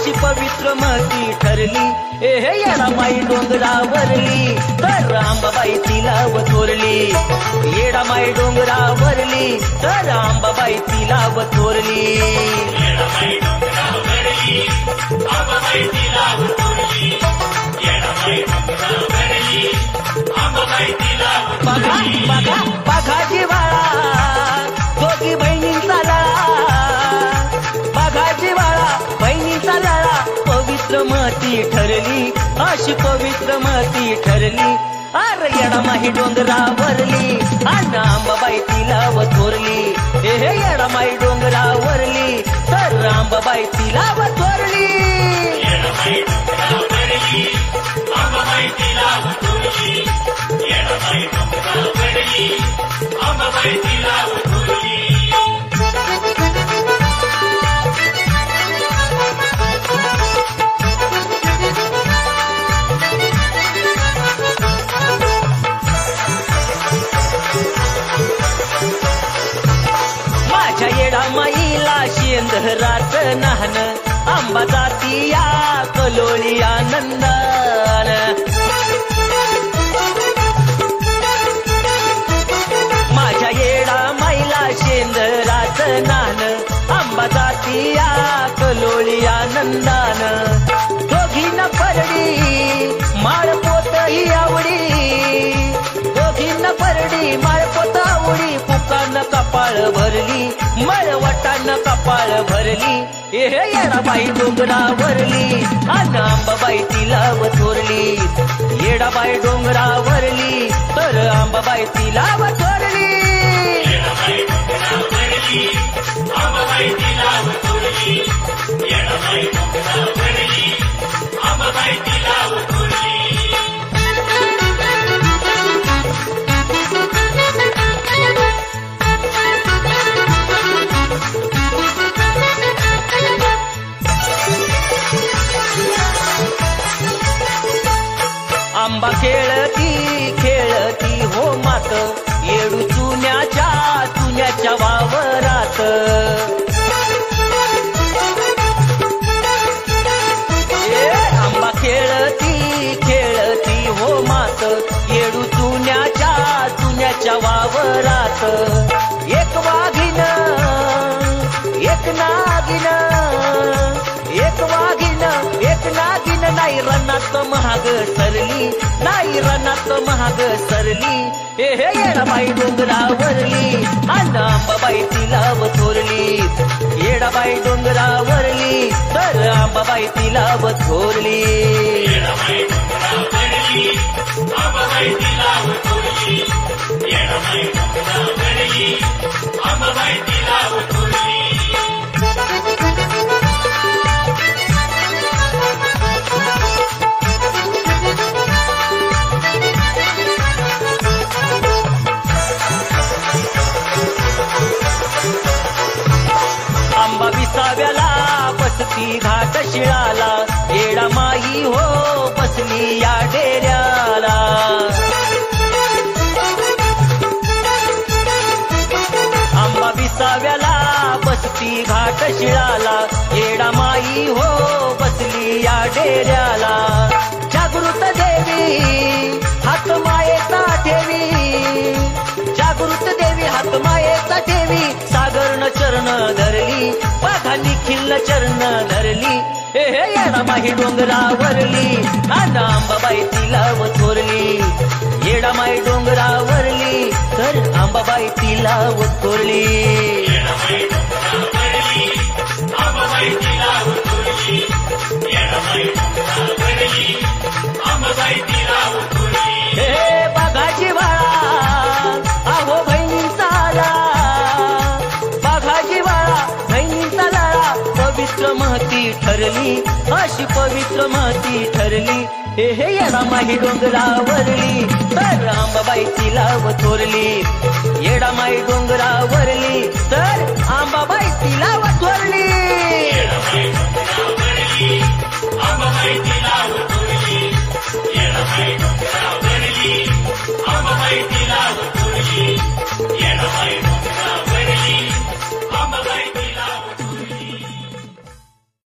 अशी पवित्र महती ठरली. हे येडामाई डोंगरावरली तर अंबाबाई तिला वथोरली. येडामाई डोंगरावरली तर अंबाबाई तिला वथोरली. येडामाई डोंगरावरली अंबाबाई तिला वथोरली. येडामाई डोंगरावरली अंबाबाई तिला वथोरली. बघा बघा जिव्हाळा दोघी बहिणींचा लळा. बघा जिव्हाळा बहिणींचा लळा. पवित्र महती ठरली अशी पवित्र महती ठरली. अरे येडामाई डोंगरावरली आणि अंबाबाई तिला वथोरली. हे येडामाई डोंगरावरली तर अंबाबाई तिला वथोरली. येडामाई डोंगरावरली अंबाबाई तिला वथोरली. येडामाई डोंगरावरली अंबाबाई तिला वथोरली. माझ्या येडामाईला शेंदरात नाहन आंबा जाती या कलोळी आनंदान. माझ्या येडामाईला शेंदरात नाहन आंबा जाती या कलोळी आनंदान. दोघींना परडी माळपोत ही आवडी. दोघींना परडी माळपोत आवडी. पुकान कपाळ भरली मळवटान कपाळ भरली. हे येडाबाई डोंगरावरली आणि अंबाबाई तिला वथोरली. येडाबाई डोंगरावरली तर अंबाबाई तिला वथोरली. येडामाई डोंगरावरली अंबाबाई तिला वथोरली. येडामाई डोंगरावरली अंबाबाई तिला वथोरली. आंबा खेळती खेळती हो मात येडू चुन्याच्या वावरात. आंबा खेळती खेळती हो मात येडू चुन्याच्या वावरात. एक वाघीन एक नागिन एक वाघीन एक नागिन. नाही रनात महाग सरली नाही रनात महाग सरली. हे येडाबाई डोंगरावरली आणि अंबाबाई तिला वथोरली. येडाबाई डोंगरावरली तर अंबाबाई तिला वथोरली. येडामाई डोंगरावरली अंबाबाई तिला वथोरली. येडामाई डोंगरावरली अंबाबाई तिला वथोरली. आंबा विसाव्याला बसती घाट शिळाला. येडामाई हो बसली या डेऱ्याला. आंबा विसाव्याला बसती घाट शिळाला. येडामाई हो बसली या डेऱ्याला. जागृत देवी हात मायेचा ठेवी. जागृत देवी हात मायेचा ठेवी. सागरन चरण धरली बघा निखिल चरण धरली. हे येडामाई डोंगरावरली आणि अंबाबाई तिला वथोरली. येडामाई डोंगरावरली तर अंबाबाई तिला वथोरली. येडामाई डोंगरावरली अंबाबाई तिला वथोरली. येडामाई डोंगरावरली अंबाबाई तिला वथोरली. हे बघा जिव्हाळा अहो बहिणींचा लळा. बघा जिव्हाळा बहिणींचा लळा. पवित्र महती ठरली अशी पवित्र महती ठरली. हे येडामाई डोंगरावरली तर अंबाबाई तिला वथोरली. येडामाई डोंगरावरली तर अंबाबाई